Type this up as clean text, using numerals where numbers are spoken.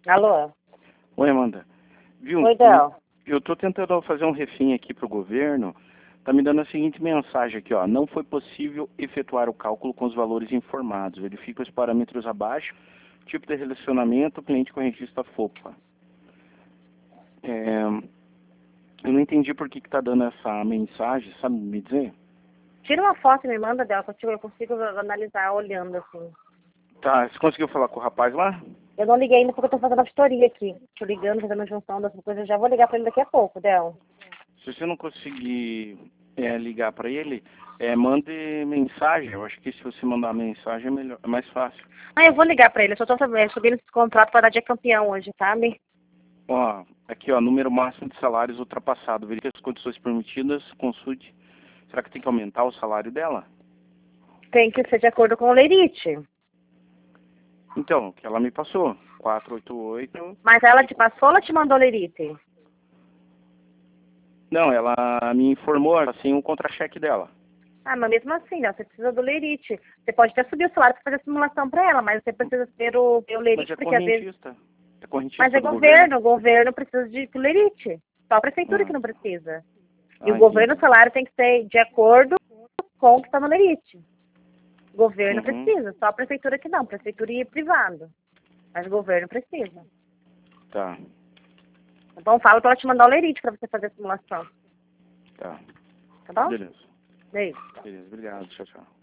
Alô? Oi, Amanda. Viu? Oi, Del. Eu tô tentando fazer um refém aqui pro governo. Tá me dando a seguinte mensagem aqui, ó. Não foi possível efetuar o cálculo com os valores informados. Verifique os parâmetros abaixo. Tipo de relacionamento, cliente com registro FOPA. Eu não entendi por que tá dando essa mensagem, sabe me dizer? Tira uma foto e me manda, Del, que eu consigo analisar olhando assim. Tá, você conseguiu falar com o rapaz lá? Eu não liguei ainda porque eu tô fazendo a vistoria aqui. Tô ligando, fazendo a junção das coisas. Já vou ligar pra ele daqui a pouco, Del. Se você não conseguir ligar para ele, mande mensagem. Eu acho que se você mandar mensagem é melhor, é mais fácil. Ah, eu vou ligar pra ele. Eu só tô subindo esse contrato pra dar dia campeão hoje, sabe? Ó, aqui ó, número máximo de salários ultrapassado. Verifique as condições permitidas, consulte. Será que tem que aumentar o salário dela? Tem que ser de acordo com o Leirite. Então, o que ela me passou, 488. Mas ela te passou ou ela te mandou Leirite? Não, ela me informou assim o contra-cheque dela. Ah, mas mesmo assim, Del, você precisa do Leirite. Você pode até subir o salário pra fazer a simulação pra ela, mas você precisa ter o Mas Leirite, é porque às vezes... correntista. É correntista Mas é do governo. governo, o governo precisa de Lerite. Só a prefeitura que Ah, não precisa. E o governo, o entendi. salário tem que ser de acordo com o que está no Lerite. O governo Uhum. precisa, só a prefeitura que não, prefeitura e privado. Mas o governo precisa. Tá, Então fala para ela te mandar o Lerite para você fazer a simulação. tá. Tá bom? Beleza. Beijo. Beleza, obrigado. Tchau, tchau.